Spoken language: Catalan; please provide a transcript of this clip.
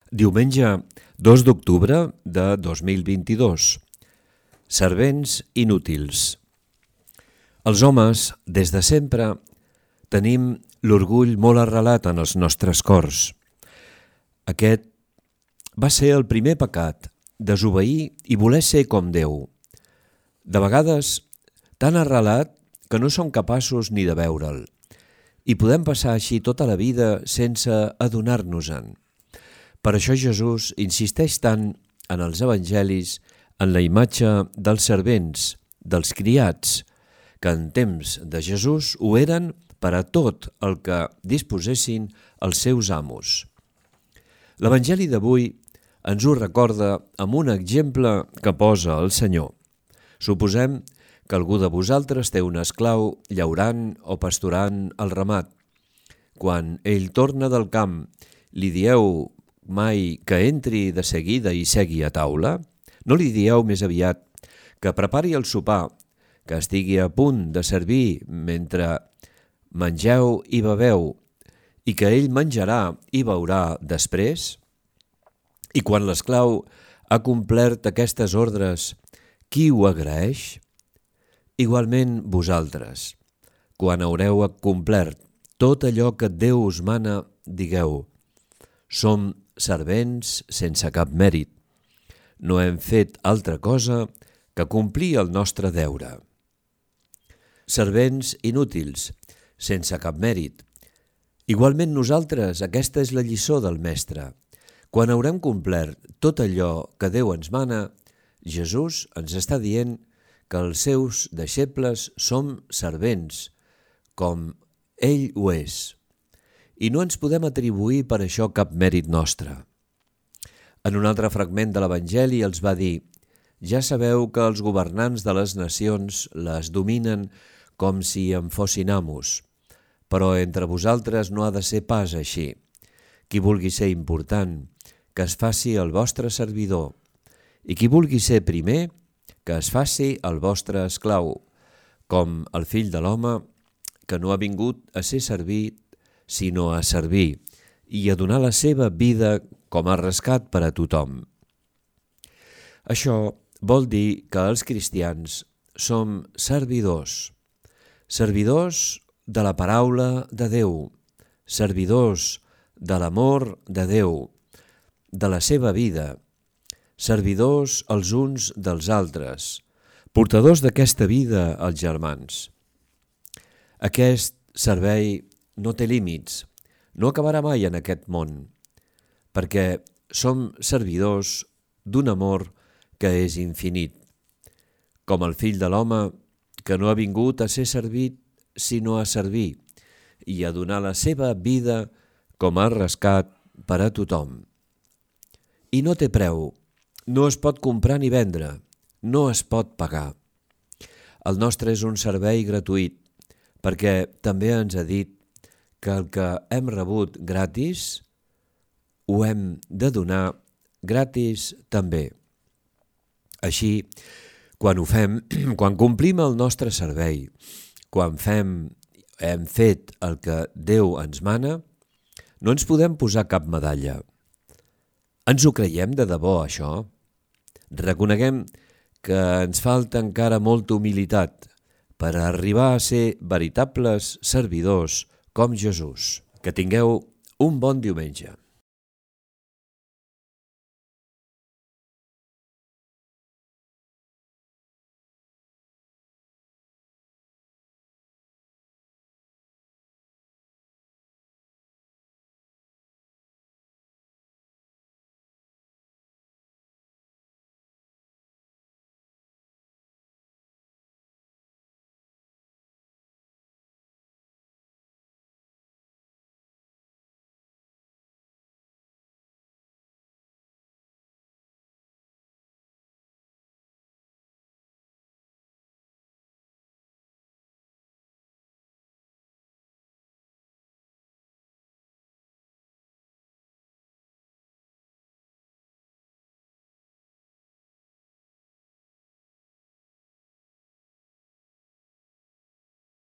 Diumenge 2 d'octubre de 2022. Servents inútils. Els homes, des de sempre, tenim l'orgull molt arrelat en els nostres cors. Aquest va ser el primer pecat, desobeir i voler ser com Déu. De vegades, tan arrelat que no som capaços ni de veure'l. I podem passar així tota la vida sense adonar-nos-en. Per això Jesús insisteix tant en els evangelis en la imatge dels servents, dels criats, que en temps de Jesús ho eren per a tot el que disposessin els seus amos. L'Evangeli d'avui ens ho recorda amb un exemple que posa el Senyor. Suposem que algú de vosaltres té un esclau llaurant o pasturant el ramat. Quan ell torna del camp, li dieu mai que entri de seguida i segui a taula? No li dieu més aviat que prepari el sopar, que estigui a punt de servir mentre mengeu i beveu, i que ell menjarà i beurà després? I quan l'esclau ha complert aquestes ordres, qui ho agraeix? Igualment vosaltres, quan haureu complert tot allò que Déu us mana, digueu: som servents sense cap mèrit. No hem fet altra cosa que complir el nostre deure. Servents inútils, sense cap mèrit. Igualment nosaltres, aquesta és la lliçó del Mestre. Quan haurem complert tot allò que Déu ens mana, Jesús ens està dient que els seus deixebles som servents, com ell ho és. I no ens podem atribuir per això cap mèrit nostre. En un altre fragment de l'Evangeli els va dir: ja sabeu que els governants de les nacions les dominen com si en fossin amos, però entre vosaltres no ha de ser pas així. Qui vulgui ser important, que es faci el vostre servidor, i qui vulgui ser primer, que es faci el vostre esclau, com el fill de l'home, que no ha vingut a ser servit, sinó a servir, i a donar la seva vida com a rescat per a tothom. Això vol dir que els cristians som servidors, servidors de la paraula de Déu, servidors de l'amor de Déu, de la seva vida, servidors els uns dels altres, portadors d'aquesta vida als germans. Aquest servei no té límits, no acabarà mai en aquest món, perquè som servidors d'un amor que és infinit, com el fill de l'home que no ha vingut a ser servit sinó a servir i a donar la seva vida com a rescat per a tothom. I no té preu, no es pot comprar ni vendre, no es pot pagar. El nostre és un servei gratuït, perquè també ens ha dit que el que hem rebut gratis ho hem de donar gratis també. Així, quan ho fem, quan complim el nostre servei, quan hem fet el que Déu ens mana, no ens podem posar cap medalla. Ens ho creiem de debò, això? Reconeguem que ens falta encara molta humilitat per arribar a ser veritables servidors com Jesús. Que tingueu un bon diumenge.